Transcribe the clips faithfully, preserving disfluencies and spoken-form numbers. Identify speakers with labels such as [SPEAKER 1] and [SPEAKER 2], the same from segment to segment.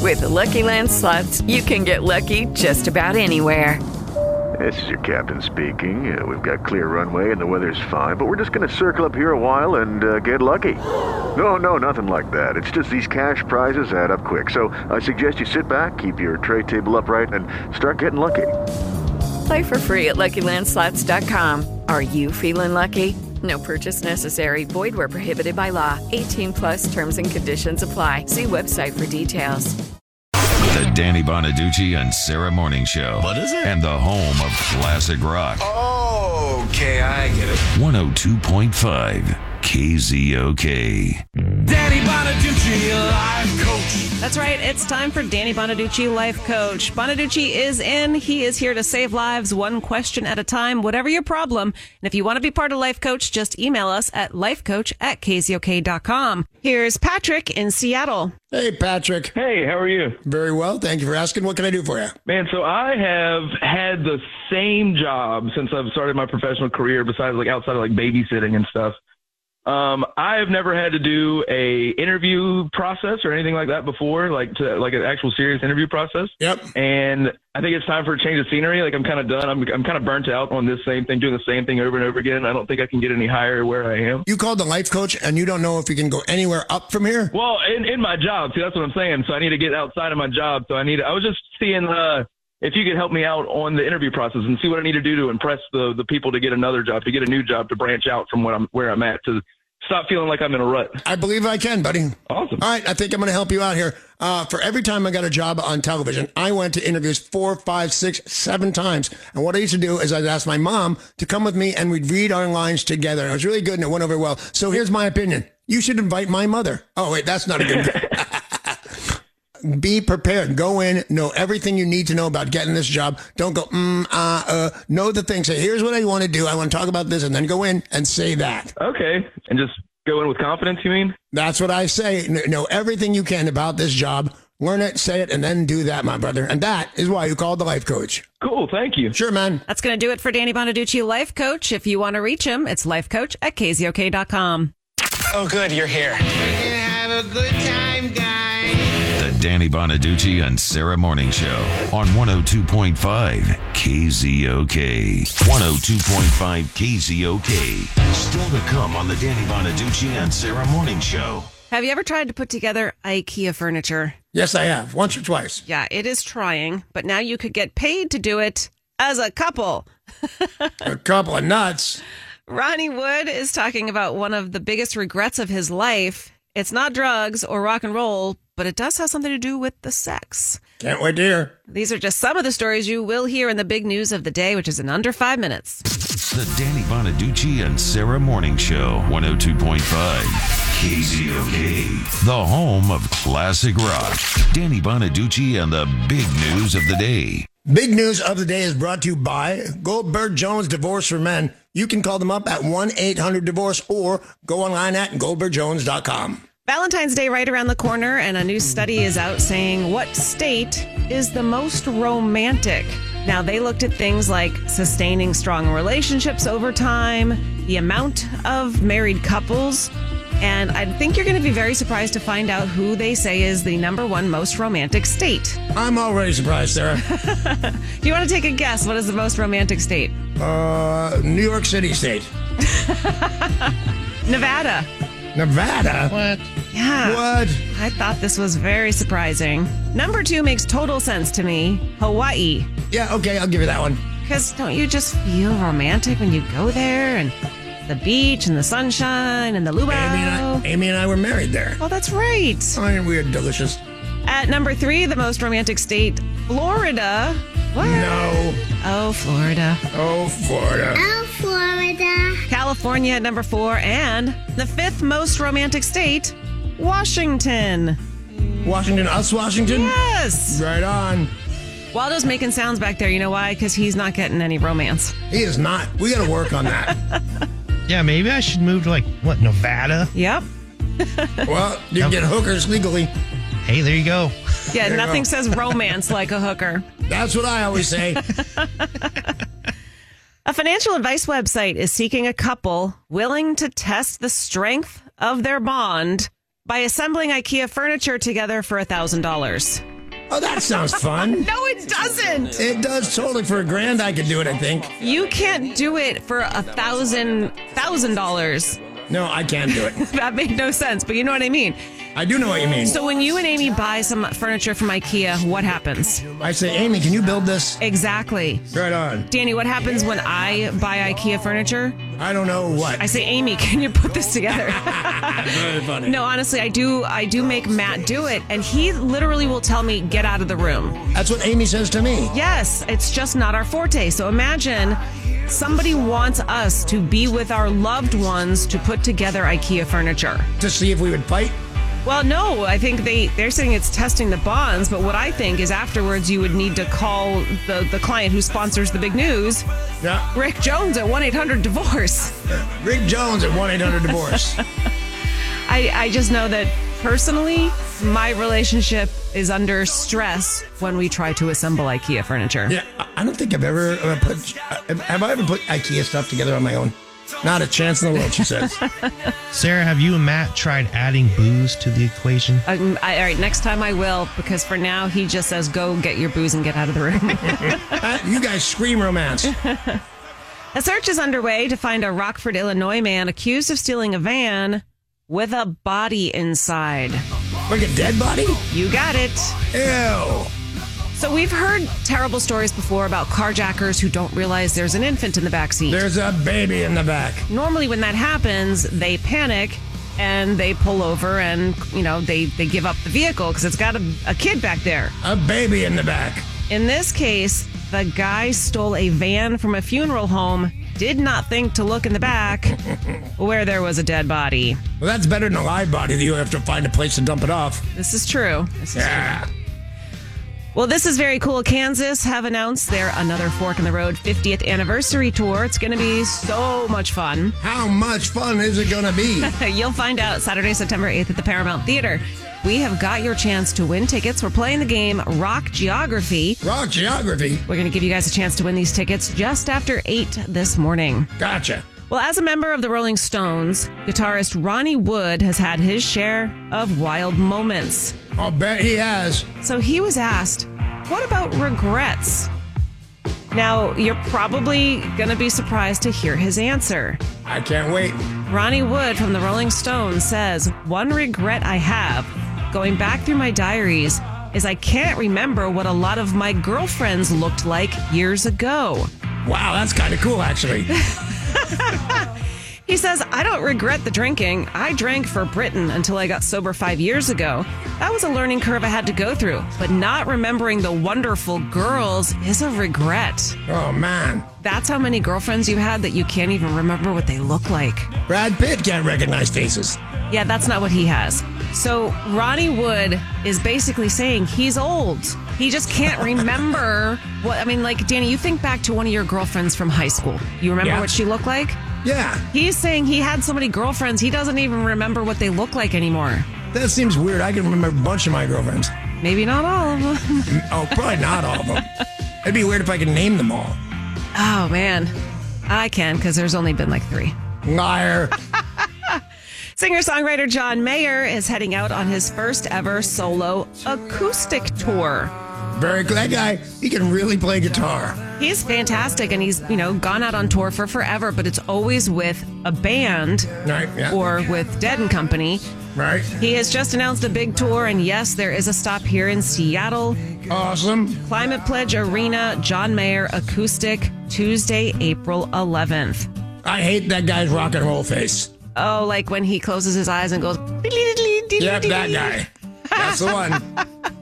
[SPEAKER 1] With the Lucky Land Slots, you can get lucky just about anywhere.
[SPEAKER 2] This is your captain speaking. Uh, we've got clear runway and the weather's fine, but we're just going to circle up here a while and uh, get lucky. No, no, nothing like that. It's just these cash prizes add up quick. So I suggest you sit back, keep your tray table upright, and start getting lucky.
[SPEAKER 1] Play for free at Lucky Land Slots dot com. Are you feeling lucky? No purchase necessary. Void where prohibited by law. eighteen plus terms and conditions apply. See website for details.
[SPEAKER 3] The Danny Bonaducci and Sarah Morning Show.
[SPEAKER 4] What is it?
[SPEAKER 3] And the home of classic rock.
[SPEAKER 4] Oh, okay, I get it.
[SPEAKER 3] one oh two point five K Z O K.
[SPEAKER 4] Danny Bonaducci, life coach.
[SPEAKER 5] That's right. It's time for Danny Bonaducci, Life Coach. Bonaducci is in. He is here to save lives one question at a time, whatever your problem. And if you want to be part of Life Coach, just email us at lifecoach at k z o k dot com. Here's Patrick in Seattle.
[SPEAKER 6] Hey, Patrick.
[SPEAKER 7] Hey, how are you?
[SPEAKER 6] Very well. Thank you for asking. What can I do for you?
[SPEAKER 7] Man, so I have had the same job since I've started my professional career, besides like outside of like babysitting and stuff. Um, I have never had to do a interview process or anything like that before, like to like an actual serious interview process.
[SPEAKER 6] Yep.
[SPEAKER 7] And I think it's time for a change of scenery. Like I'm kind of done. I'm I'm kind of burnt out on this same thing, doing the same thing over and over again. I don't think I can get any higher where I am.
[SPEAKER 6] You called the life coach and you don't know if you can go anywhere up from here?
[SPEAKER 7] Well, in, in my job, see, that's what I'm saying. So I need to get outside of my job. So I need, I was just seeing, uh, if you could help me out on the interview process and see what I need to do to impress the, the people to get another job, to get a new job, to branch out from what I'm, where I'm at, to stop feeling like I'm in a rut.
[SPEAKER 6] I believe I can, buddy.
[SPEAKER 7] Awesome.
[SPEAKER 6] All right, I think I'm going to help you out here. Uh, for every time I got a job on television, I went to interviews four, five, six, seven times. And what I used to do is I'd ask my mom to come with me and we'd read our lines together. And it was really good and it went over well. So here's my opinion. You should invite my mother. Oh, wait, that's not a good Be prepared. Go in, know everything you need to know about getting this job. Don't go, mm, uh, uh, know the thing. Say, here's what I want to do. I want to talk about this, and then go in and say that.
[SPEAKER 7] Okay. And just go in with confidence, you mean?
[SPEAKER 6] That's what I say. Kn- Know everything you can about this job. Learn it, say it, and then do that, my brother. And that is why you called the life coach.
[SPEAKER 7] Cool. Thank you.
[SPEAKER 6] Sure, man.
[SPEAKER 5] That's going to do it for Danny Bonaducci, Life Coach. If you want to reach him, it's lifecoach at k z o k dot com.
[SPEAKER 4] Oh, good, you're here.
[SPEAKER 8] We're gonna have a good time, guys.
[SPEAKER 3] The Danny Bonaducci and Sarah Morning Show on one oh two point five K Z O K. one oh two point five K Z O K. Still to come on the Danny Bonaducci and Sarah Morning Show.
[SPEAKER 5] Have you ever tried to put together IKEA furniture?
[SPEAKER 6] Yes, I have. Once or twice.
[SPEAKER 5] Yeah, it is trying, but now you could get paid to do it as a couple.
[SPEAKER 6] A couple of nuts.
[SPEAKER 5] Ronnie Wood is talking about one of the biggest regrets of his life. It's not drugs or rock and roll, but it does have something to do with the sex.
[SPEAKER 6] Can't wait to hear.
[SPEAKER 5] These are just some of the stories you will hear in the big news of the day, which is in under five minutes.
[SPEAKER 3] The Danny Bonaducci and Sarah Morning Show, one oh two point five K Z O K. The home of classic rock. Danny Bonaducci and the big news of the day.
[SPEAKER 6] Big news of the day is brought to you by Goldberg Jones Divorce for Men. You can call them up at one eight hundred divorce or go online at goldberg jones dot com.
[SPEAKER 5] Valentine's Day right around the corner, and a new study is out saying what state is the most romantic. Now, they looked at things like sustaining strong relationships over time, the amount of married couples, and I think you're going to be very surprised to find out who they say is the number one most romantic state.
[SPEAKER 6] I'm already surprised, Sarah.
[SPEAKER 5] Do you want to take a guess? What is the most romantic state?
[SPEAKER 6] Uh, New York City State.
[SPEAKER 5] Nevada.
[SPEAKER 6] Nevada?
[SPEAKER 8] What?
[SPEAKER 5] Yeah.
[SPEAKER 6] What?
[SPEAKER 5] I thought this was very surprising. Number two makes total sense to me. Hawaii.
[SPEAKER 6] Yeah, okay, I'll give you that one.
[SPEAKER 5] Because don't you just feel romantic when you go there and the beach and the sunshine and the luau?
[SPEAKER 6] Amy and I, Amy and I were married there.
[SPEAKER 5] Oh, that's right.
[SPEAKER 6] Oh, weird, delicious.
[SPEAKER 5] At number three, the most romantic state, Florida. What?
[SPEAKER 6] No.
[SPEAKER 5] Oh, Florida.
[SPEAKER 6] Oh, Florida.
[SPEAKER 8] Oh, Florida.
[SPEAKER 5] California at number four. And the fifth most romantic state, Washington.
[SPEAKER 6] Washington, us Washington?
[SPEAKER 5] Yes.
[SPEAKER 6] Right on.
[SPEAKER 5] Waldo's making sounds back there. You know why? Because he's not getting any romance.
[SPEAKER 6] He is not. We got to work on that.
[SPEAKER 9] Yeah, maybe I should move to, like, what, Nevada?
[SPEAKER 5] Yep.
[SPEAKER 6] Well, you can get hookers legally.
[SPEAKER 9] Hey, there you go.
[SPEAKER 5] Yeah,
[SPEAKER 6] There you
[SPEAKER 5] nothing
[SPEAKER 6] go.
[SPEAKER 5] says romance like a hooker.
[SPEAKER 6] That's what I always say.
[SPEAKER 5] A financial advice website is seeking a couple willing to test the strength of their bond by assembling IKEA furniture together for one thousand dollars.
[SPEAKER 6] Oh, that sounds fun.
[SPEAKER 5] No, it doesn't.
[SPEAKER 6] It does totally. For a grand, I could do it, I think.
[SPEAKER 5] You can't do it for a thousand, thousand dollars.
[SPEAKER 6] No, I can't do it.
[SPEAKER 5] That made no sense, but you know what I mean.
[SPEAKER 6] I do know what you mean.
[SPEAKER 5] So when you and Amy buy some furniture from IKEA, what happens?
[SPEAKER 6] I say, Amy, can you build this?
[SPEAKER 5] Exactly.
[SPEAKER 6] Right on.
[SPEAKER 5] Danny, what happens when I buy IKEA furniture?
[SPEAKER 6] I don't know what.
[SPEAKER 5] I say, Amy, can you put this together?
[SPEAKER 6] Very funny.
[SPEAKER 5] No, honestly, I do. I do make Matt do it, and he literally will tell me, "Get out of the room."
[SPEAKER 6] That's what Amy says to me.
[SPEAKER 5] Yes, it's just not our forte. So imagine somebody wants us to be with our loved ones to put together IKEA furniture.
[SPEAKER 6] To see if we would fight?
[SPEAKER 5] Well, no, I think they, they're saying it's testing the bonds, but what I think is afterwards you would need to call the, the client who sponsors the big news,
[SPEAKER 6] Yeah.
[SPEAKER 5] Rick Jones at one eight hundred divorce.
[SPEAKER 6] Rick Jones at one eight hundred divorce.
[SPEAKER 5] I, I just know that personally, my relationship is under stress when we try to assemble IKEA furniture.
[SPEAKER 6] Yeah, I don't think I've ever uh, put. Have I ever put IKEA stuff together on my own? Not a chance in the world, she says.
[SPEAKER 9] Sarah, have you and Matt tried adding booze to the equation?
[SPEAKER 5] Um, I, all right, next time I will, because for now he just says, go get your booze and get out of the room.
[SPEAKER 6] uh, you guys scream romance.
[SPEAKER 5] A search is underway to find a Rockford, Illinois man accused of stealing a van with a body inside.
[SPEAKER 6] Like a dead body?
[SPEAKER 5] You got it.
[SPEAKER 6] Ew.
[SPEAKER 5] So we've heard terrible stories before about carjackers who don't realize there's an infant in the backseat.
[SPEAKER 6] There's a baby in the back.
[SPEAKER 5] Normally when that happens, they panic and they pull over and, you know, they, they give up the vehicle because it's got a, a kid back there.
[SPEAKER 6] A baby in the back.
[SPEAKER 5] In this case, the guy stole a van from a funeral home, did not think to look in the back where there was a dead body.
[SPEAKER 6] Well, that's better than a live body that you have to find a place to dump it off.
[SPEAKER 5] This is true. This is
[SPEAKER 6] yeah.
[SPEAKER 5] true. Well, this is very cool. Kansas have announced their Another Fork in the Road fiftieth anniversary tour. It's going to be so much fun.
[SPEAKER 6] How much fun is it going to be?
[SPEAKER 5] You'll find out Saturday, September eighth at the Paramount Theater. We have got your chance to win tickets. We're playing the game Rock Geography.
[SPEAKER 6] Rock Geography?
[SPEAKER 5] We're going to give you guys a chance to win these tickets just after eight this morning.
[SPEAKER 6] Gotcha.
[SPEAKER 5] Well, as a member of the Rolling Stones, guitarist Ronnie Wood has had his share of wild moments.
[SPEAKER 6] I'll bet he has.
[SPEAKER 5] So he was asked, what about regrets? Now, you're probably going to be surprised to hear his answer.
[SPEAKER 6] I can't wait.
[SPEAKER 5] Ronnie Wood from the Rolling Stones says, one regret I have, going back through my diaries, is I can't remember what a lot of my girlfriends looked like years ago.
[SPEAKER 6] Wow, that's kind of cool, actually.
[SPEAKER 5] He says, I don't regret the drinking. I drank for Britain until I got sober five years ago. That was a learning curve I had to go through. But not remembering the wonderful girls is a regret.
[SPEAKER 6] Oh, man.
[SPEAKER 5] That's how many girlfriends you had that you can't even remember what they look like.
[SPEAKER 6] Brad Pitt can't recognize faces.
[SPEAKER 5] Yeah, that's not what he has. So Ronnie Wood is basically saying he's old. He just can't remember what, I mean, like, Danny, you think back to one of your girlfriends from high school. You remember
[SPEAKER 6] Yeah.
[SPEAKER 5] what she looked like?
[SPEAKER 6] Yeah.
[SPEAKER 5] He's saying he had so many girlfriends, he doesn't even remember what they look like anymore.
[SPEAKER 6] That seems weird. I can remember a bunch of my girlfriends.
[SPEAKER 5] Maybe not all of them.
[SPEAKER 6] Oh, probably not all of them. It'd be weird if I could name them all.
[SPEAKER 5] Oh, man. I can, because there's only been like three.
[SPEAKER 6] Liar.
[SPEAKER 5] Singer-songwriter John Mayer is heading out on his first ever solo acoustic tour.
[SPEAKER 6] Very good. That guy, he can really play guitar.
[SPEAKER 5] He's fantastic, and he's, you know, gone out on tour for forever, but it's always with a band
[SPEAKER 6] Right, yeah.
[SPEAKER 5] or with Dead and Company.
[SPEAKER 6] Right.
[SPEAKER 5] He has just announced a big tour, and yes, there is a stop here in Seattle.
[SPEAKER 6] Awesome.
[SPEAKER 5] Climate Pledge Arena, John Mayer Acoustic, Tuesday, April eleventh.
[SPEAKER 6] I hate that guy's rock and roll face.
[SPEAKER 5] Oh, like when he closes his eyes and goes...
[SPEAKER 6] Yep, that guy. That's the one.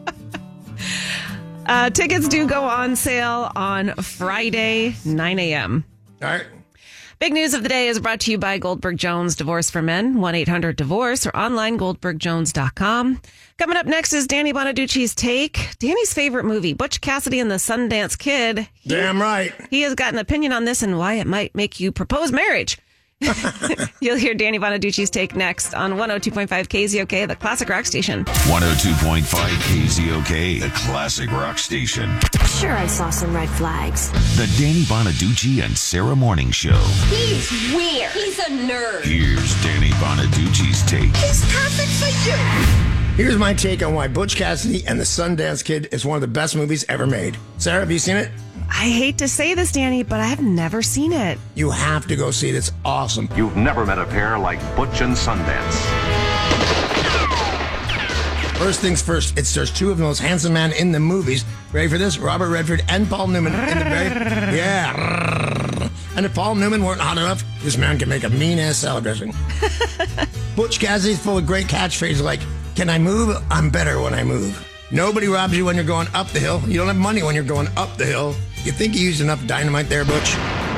[SPEAKER 5] Uh, tickets do go on sale on Friday, nine a.m.
[SPEAKER 6] All right.
[SPEAKER 5] Big news of the day is brought to you by Goldberg Jones Divorce for Men, one eight hundred divorce, or online goldberg jones dot com. Coming up next is Danny Bonaducci's Take. Danny's favorite movie, Butch Cassidy and the Sundance Kid. He,
[SPEAKER 6] Damn right.
[SPEAKER 5] He has got an opinion on this and why it might make you propose marriage. You'll hear Danny Bonaducci's Take next on one oh two point five K Z O K, the classic rock station.
[SPEAKER 3] one oh two point five K Z O K, the classic rock station.
[SPEAKER 10] Sure, I saw some red flags.
[SPEAKER 3] The Danny Bonaducci and Sarah Morning Show.
[SPEAKER 10] He's weird. He's a nerd.
[SPEAKER 3] Here's Danny Bonaducci's Take.
[SPEAKER 10] He's perfect for you.
[SPEAKER 6] Here's my take on why Butch Cassidy and the Sundance Kid is one of the best movies ever made. Sarah, have you seen it?
[SPEAKER 5] I hate to say this, Danny, but I have never seen it.
[SPEAKER 6] You have to go see it. It's awesome.
[SPEAKER 11] You've never met a pair like Butch and Sundance.
[SPEAKER 6] First things first, it stars two of the most handsome men in the movies. Ready for this? Robert Redford and Paul Newman in the very... Yeah. And if Paul Newman weren't hot enough, this man can make a mean-ass salad dressing. Butch Cassidy's full of great catchphrases like, can I move? I'm better when I move. Nobody robs you when you're going up the hill. You don't have money when you're going up the hill. You think you used enough dynamite there, Butch?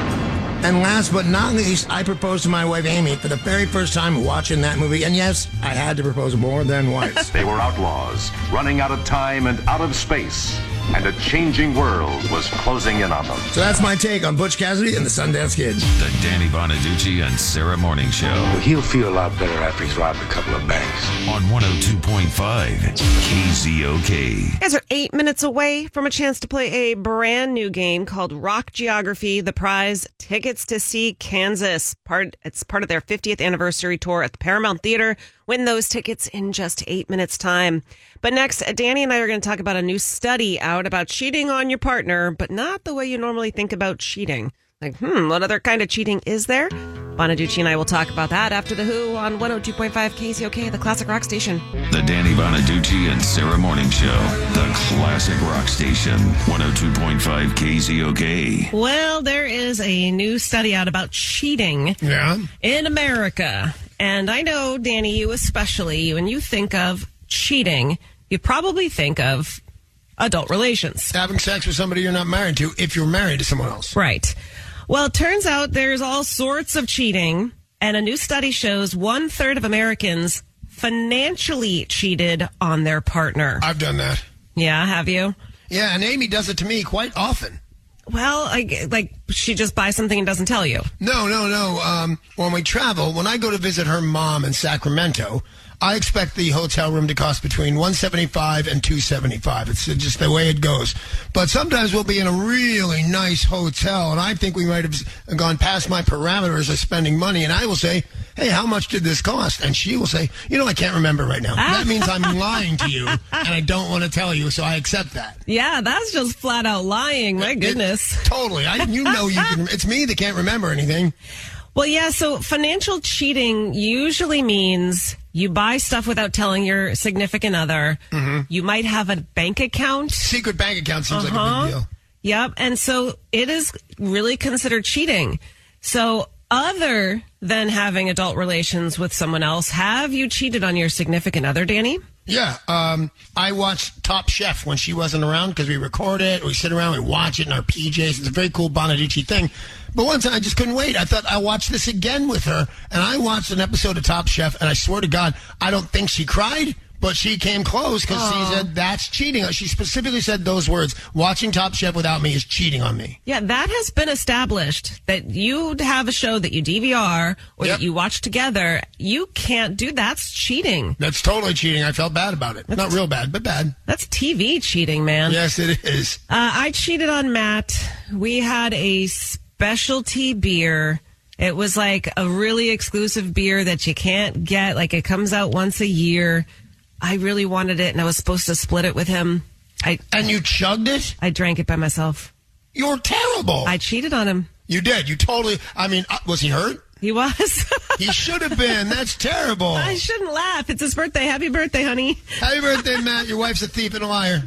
[SPEAKER 6] And last but not least, I proposed to my wife Amy for the very first time watching that movie. And yes, I had to propose more than once.
[SPEAKER 11] They were outlaws, running out of time and out of space. And a changing world was closing in on them.
[SPEAKER 6] So that's my take on Butch Cassidy and the Sundance Kid.
[SPEAKER 3] The Danny Bonaducci and Sarah Morning Show.
[SPEAKER 4] He'll feel a lot better after he's robbed a couple of banks.
[SPEAKER 3] On one oh two point five K Z O K.
[SPEAKER 5] You guys are eight minutes away from a chance to play a brand new game called Rock Geography. The prize, tickets to see Kansas. Part It's part of their fiftieth anniversary tour at the Paramount Theater. Win those tickets in just eight minutes' time. But next, Danny and I are going to talk about a new study out about cheating on your partner, but not the way you normally think about cheating. Like, hmm, what other kind of cheating is there? Bonaducci and I will talk about that after The Who on one oh two point five K Z O K, the classic rock station.
[SPEAKER 3] The Danny Bonaducci and Sarah Morning Show, the classic rock station, one oh two point five K Z O K.
[SPEAKER 5] Well, there is a new study out about cheating
[SPEAKER 6] Yeah.
[SPEAKER 5] in America. And I know, Danny, you especially, when you think of cheating, you probably think of adult relations.
[SPEAKER 6] Having sex with somebody you're not married to if you're married to someone else.
[SPEAKER 5] Right. Well, it turns out there's all sorts of cheating, and a new study shows one third of Americans financially cheated on their partner.
[SPEAKER 6] I've done that.
[SPEAKER 5] Yeah, have you?
[SPEAKER 6] Yeah, and Amy does it to me quite often.
[SPEAKER 5] Well, I, like, she just buys something and doesn't tell you.
[SPEAKER 6] No, no, no. Um, when we travel, when I go to visit her mom in Sacramento, I expect the hotel room to cost between one hundred seventy-five dollars and two hundred seventy-five dollars. It's just the way it goes. But sometimes we'll be in a really nice hotel, and I think we might have gone past my parameters of spending money, and I will say, hey, how much did this cost? And she will say, you know, I can't remember right now. That means I'm lying to you, and I don't want to tell you, so I accept that.
[SPEAKER 5] Yeah, that's just flat out lying. My goodness.
[SPEAKER 6] It, totally. I, you know you can. It's me that can't remember anything.
[SPEAKER 5] Well, yeah, so financial cheating usually means you buy stuff without telling your significant other.
[SPEAKER 6] Mm-hmm.
[SPEAKER 5] You might have a bank account.
[SPEAKER 6] Secret bank account seems
[SPEAKER 5] uh-huh.
[SPEAKER 6] like a big deal.
[SPEAKER 5] Yep, and so it is really considered cheating. So other than having adult relations with someone else, have you cheated on your significant other, Danny?
[SPEAKER 6] Yeah, um, I watched Top Chef when she wasn't around because we record it, we sit around, we watch it in our P Js. It's a very cool Bonaducci thing. But one time I just couldn't wait. I thought I'll watch this again with her. And I watched an episode of Top Chef, and I swear to God, I don't think she cried, but she came close because she said, that's cheating. She specifically said those words, watching Top Chef without me is cheating on me.
[SPEAKER 5] Yeah, that has been established, that you have a show that you D V R or
[SPEAKER 6] Yep.
[SPEAKER 5] that you watch together. You can't do that's cheating.
[SPEAKER 6] That's totally cheating. I felt bad about it.
[SPEAKER 5] That's,
[SPEAKER 6] Not real bad, but bad.
[SPEAKER 5] That's T V cheating, man.
[SPEAKER 6] Yes, it is.
[SPEAKER 5] Uh, I cheated on Matt. We had a specialty beer. It was like a really exclusive beer that you can't get. Like, it comes out once a year. I really wanted it, and I was supposed to split it with him. I
[SPEAKER 6] And you chugged it?
[SPEAKER 5] I drank it by myself.
[SPEAKER 6] You're terrible.
[SPEAKER 5] I cheated on him.
[SPEAKER 6] You did. You totally, I mean, uh, was he hurt?
[SPEAKER 5] He was.
[SPEAKER 6] He should have been. That's terrible.
[SPEAKER 5] I shouldn't laugh. It's his birthday. Happy birthday, honey.
[SPEAKER 6] Happy birthday, Matt. Your wife's a thief and a liar.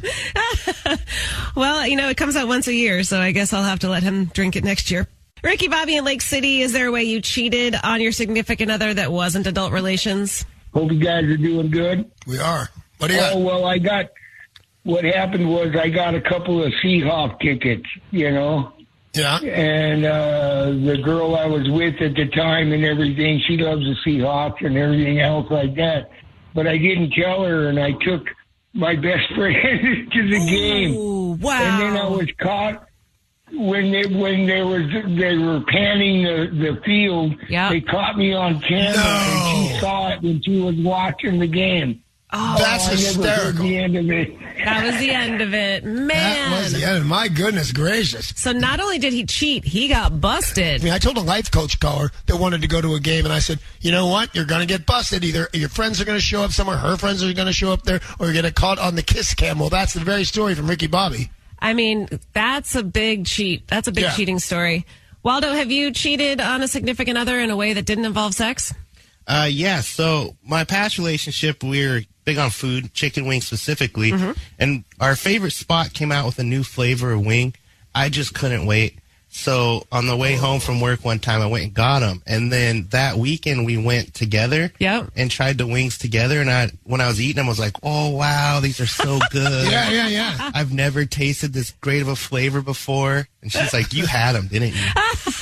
[SPEAKER 5] Well, you know, it comes out once a year, so I guess I'll have to let him drink it next year. Ricky Bobby in Lake City, is there a way you cheated on your significant other that wasn't adult relations?
[SPEAKER 12] Hope you guys are doing good.
[SPEAKER 6] We are. What do you got?
[SPEAKER 12] Oh, well, I got, what happened was I got a couple of Seahawk tickets, you know.
[SPEAKER 6] Yeah.
[SPEAKER 12] And uh, the girl I was with at the time and everything, she loves the Seahawks and everything else like that. But I didn't tell her, and I took my best friend to the game.
[SPEAKER 5] Ooh, wow.
[SPEAKER 12] And then I was caught when they when they were they were panning the, the field.
[SPEAKER 5] Yep.
[SPEAKER 12] They caught me on camera,
[SPEAKER 6] No.
[SPEAKER 12] and she saw it when she was watching the game.
[SPEAKER 5] Oh,
[SPEAKER 6] That's
[SPEAKER 12] I never heard
[SPEAKER 6] hysterical.
[SPEAKER 12] the end of it.
[SPEAKER 5] That was the end of it. Man.
[SPEAKER 6] That was the end. My goodness gracious.
[SPEAKER 5] So not only did he cheat, he got busted.
[SPEAKER 6] I mean, I told a life coach caller that wanted to go to a game, and I said, you know what? You're going to get busted. Either your friends are going to show up somewhere, her friends are going to show up there, or you're going to get caught on the kiss cam. Well, that's the very story from Ricky Bobby.
[SPEAKER 5] I mean, that's a big cheat. That's a big
[SPEAKER 6] Yeah.
[SPEAKER 5] cheating story. Waldo, have you cheated on a significant other in a way that didn't involve sex?
[SPEAKER 9] Uh, yeah. So my past relationship, we were big on food, chicken wings specifically,
[SPEAKER 5] Mm-hmm.
[SPEAKER 9] and our favorite spot came out with a new flavor of wing. I just couldn't wait. So on the way home from work one time, I went and got them, and then that weekend we went together
[SPEAKER 5] Yep.
[SPEAKER 9] and tried the wings together. And I, when I was eating them, I was like, "Oh wow, these are so good!
[SPEAKER 6] Yeah, yeah, yeah.
[SPEAKER 9] I've never tasted this great of a flavor before." And she's like, "You had them, didn't you?"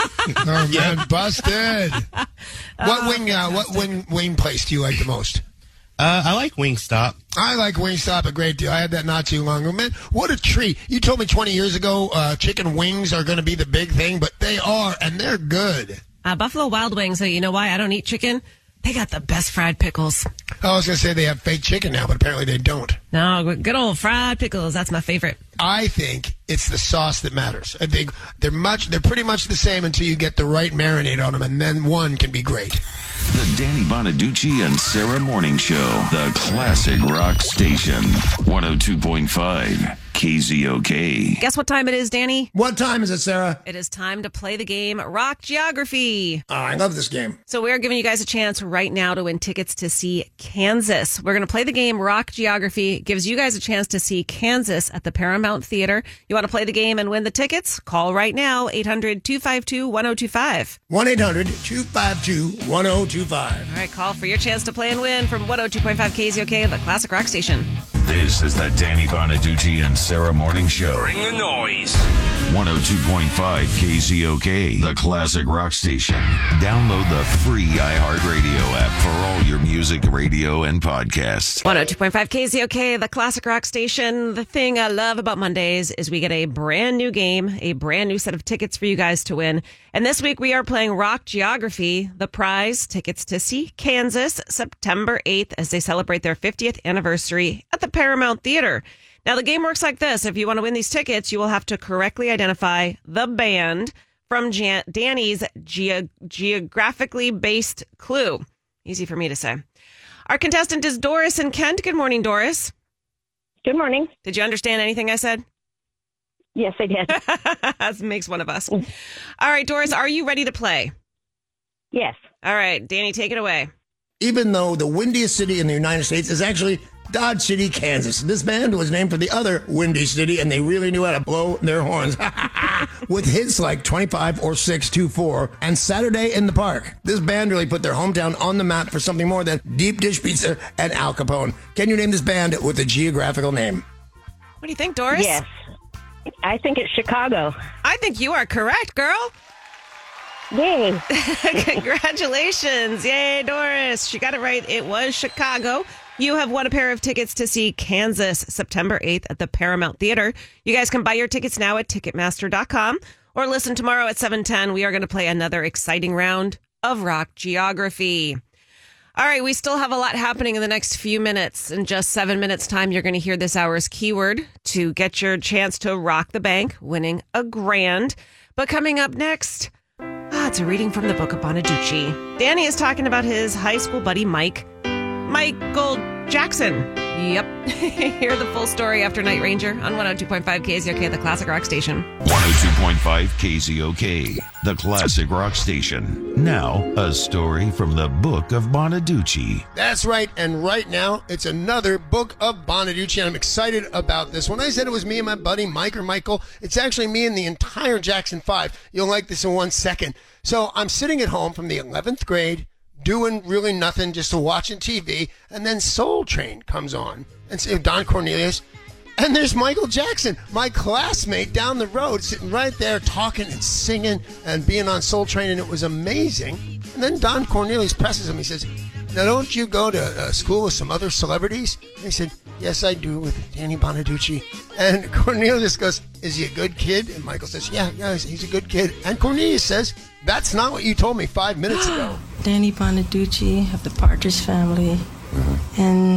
[SPEAKER 6] Oh, man, busted. What wing, uh, what wing, wing place do you like the most?
[SPEAKER 9] Uh, I like Wingstop.
[SPEAKER 6] I like Wingstop a great deal. I had that not too long ago. Man, what a treat. You told me twenty years ago uh, chicken wings are going to be the big thing, but they are, and they're good.
[SPEAKER 5] Uh, Buffalo Wild Wings, so you know why I don't eat chicken? They got the best fried pickles.
[SPEAKER 6] I was going to say they have fake chicken now, but apparently they don't.
[SPEAKER 5] No, good old fried pickles. That's my favorite.
[SPEAKER 6] I think it's the sauce that matters. I think they're much, they're pretty much the same until you get the right marinade on them, and then one can be great.
[SPEAKER 3] The Danny Bonaducci and Sarah Morning Show, the classic rock station, one oh two point five K Z O K.
[SPEAKER 5] Guess what time it is, Danny?
[SPEAKER 6] What time is it, Sarah?
[SPEAKER 5] It is time to play the game Rock Geography.
[SPEAKER 6] Oh, I love this game.
[SPEAKER 5] So we're giving you guys a chance right now to win tickets to see Kansas. We're going to play the game Rock Geography. It gives you guys a chance to see Kansas at the Paramount Theater. You want to play the game and win the tickets? Call right now, eight hundred, two five two, one oh two five.
[SPEAKER 6] one eight hundred, two five two, one oh two five.
[SPEAKER 5] All right, call for your chance to play and win from one oh two point five K Z O K, the classic rock station.
[SPEAKER 3] This is the Danny Bonaducci and Sarah Morning Show.
[SPEAKER 4] Bring the noise.
[SPEAKER 3] one oh two point five K Z O K, the classic rock station. Download the free iHeartRadio app for all your music, radio, and podcasts.
[SPEAKER 5] one oh two point five K Z O K, the classic rock station. The thing I love about Mondays is we get a brand new game, a brand new set of tickets for you guys to win. And this week we are playing Rock Geography. The prize, tickets to see Kansas September eighth as they celebrate their fiftieth anniversary at the Paramount Theater. Now, the game works like this. If you want to win these tickets, you will have to correctly identify the band from Jan- Danny's ge- geographically based clue. Easy for me to say. Our contestant is Doris and Kent. Good morning, Doris.
[SPEAKER 13] Good morning.
[SPEAKER 5] Did you understand anything I said?
[SPEAKER 13] Yes, I did.
[SPEAKER 5] That makes one of us. All right, Doris, are you ready to play?
[SPEAKER 13] Yes.
[SPEAKER 5] All right, Danny, take it away.
[SPEAKER 6] Even though the windiest city in the United States is actually Dodge City, Kansas. This band was named for the other windy city, and they really knew how to blow their horns. With hits like twenty-five or six two four and Saturday in the Park. This band really put their hometown on the map for something more than deep dish pizza and Al Capone. Can you name this band with a geographical name?
[SPEAKER 5] What do you think, Doris?
[SPEAKER 13] Yes. I think it's Chicago.
[SPEAKER 5] I think you are correct, girl.
[SPEAKER 13] Yay.
[SPEAKER 5] Congratulations. Yay, Doris. She got it right. It was Chicago. You have won a pair of tickets to see Kansas September eighth at the Paramount Theater. You guys can buy your tickets now at Ticketmaster dot com or listen tomorrow at seven ten. We are going to play another exciting round of Rock Geography. All right, we still have a lot happening in the next few minutes. In just seven minutes' time, you're going to hear this hour's keyword to get your chance to rock the bank, winning a grand. But coming up next, ah, it's a reading from the Book of Bonaducci. Danny is talking about his high school buddy, Mike. Michael Jackson. Yep. Hear the full story after Night Ranger on one oh two point five K Z O K, the classic rock station.
[SPEAKER 3] one oh two point five K Z O K, the classic rock station. Now, a story from the Book of Bonaducci.
[SPEAKER 6] That's right, and right now, it's another Book of Bonaducci, and I'm excited about this. When I said it was me and my buddy Mike or Michael, it's actually me and the entire Jackson five. You'll like this in one second. So I'm sitting at home from the eleventh grade, doing really nothing, just watching T V, and then Soul Train comes on, and so Don Cornelius, and there's Michael Jackson, my classmate down the road, sitting right there talking and singing and being on Soul Train, and it was amazing. And then Don Cornelius presses him. He says, "Now, don't you go to uh, school with some other celebrities?" And he said, "Yes, I do, with Danny Bonaducci." And Cornelius goes, "Is he a good kid?" And Michael says, yeah, yeah, he's a good kid. And Cornelius says, "That's not what you told me five minutes ago."
[SPEAKER 14] Danny Bonaducci of the Partridge Family. Mm-hmm. And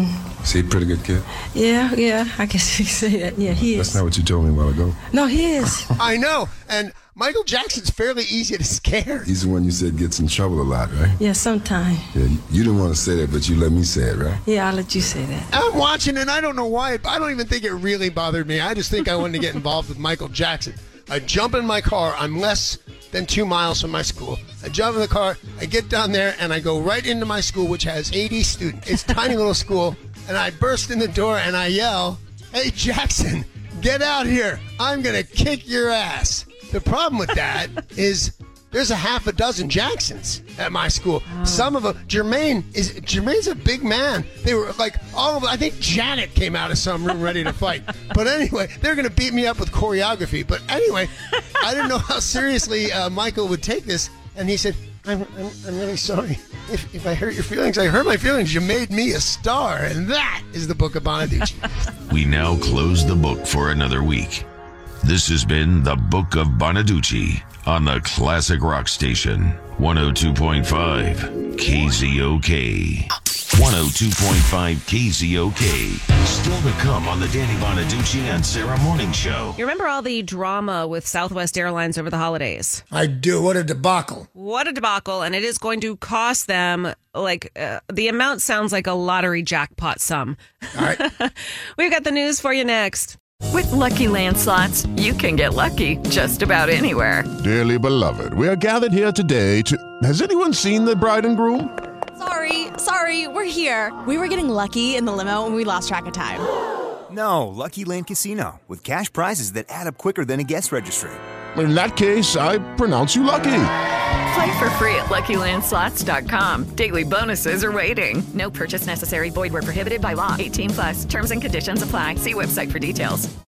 [SPEAKER 4] Is he a pretty good kid?
[SPEAKER 14] Yeah, yeah, I guess you could say that. Yeah, he is.
[SPEAKER 4] That's not what you told me a while ago.
[SPEAKER 14] No, he is.
[SPEAKER 6] I know. And Michael Jackson's fairly easy to scare.
[SPEAKER 4] He's the one you said gets in trouble a lot, right?
[SPEAKER 14] Yeah, sometime.
[SPEAKER 4] Yeah, you didn't want to say that, but you let me say it, right?
[SPEAKER 14] Yeah, I'll let you say that.
[SPEAKER 6] I'm watching, and I don't know why. I don't even think it really bothered me. I just think I wanted to get involved with Michael Jackson. I jump in my car. I'm less than two miles from my school. I jump in the car. I get down there, and I go right into my school, which has eighty students. It's a tiny little school. And I burst in the door and I yell, "Hey, Jackson, get out here. I'm going to kick your ass." The problem with that is there's a half a dozen Jacksons at my school. Oh. Some of them, Jermaine, is Jermaine's a big man. They were like, all of them, I think Janet came out of some room ready to fight. But anyway, they're going to beat me up with choreography. But anyway, I didn't know how seriously uh, Michael would take this. And he said, I'm, I'm, I'm really sorry. If, if I hurt your feelings, I hurt my feelings. You made me a star, and that is the Book of Bonaduce.
[SPEAKER 3] We now close the book for another week. This has been the Book of Bonaduce on the Classic Rock Station, one oh two point five K Z O K. one oh two point five K Z O K. Still to come on the Danny Bonaduce and Sarah Morning Show.
[SPEAKER 5] You remember all the drama with Southwest Airlines over the holidays?
[SPEAKER 6] I do. What a debacle.
[SPEAKER 5] What a debacle. And it is going to cost them, like, uh, the amount sounds like a lottery jackpot sum.
[SPEAKER 6] All right.
[SPEAKER 5] We've got the news for you next.
[SPEAKER 1] With Lucky Land Slots, you can get lucky just about anywhere.
[SPEAKER 15] Dearly beloved, we are gathered here today to... Has anyone seen the bride and groom?
[SPEAKER 16] Sorry, sorry, we're here. We were getting lucky in the limo and we lost track of time.
[SPEAKER 17] No, Lucky Land Casino, with cash prizes that add up quicker than a guest registry.
[SPEAKER 15] In that case, I pronounce you lucky.
[SPEAKER 1] Play for free at Lucky Land Slots dot com. Daily bonuses are waiting. No purchase necessary. Void where prohibited by law. eighteen plus. Terms and conditions apply. See website for details.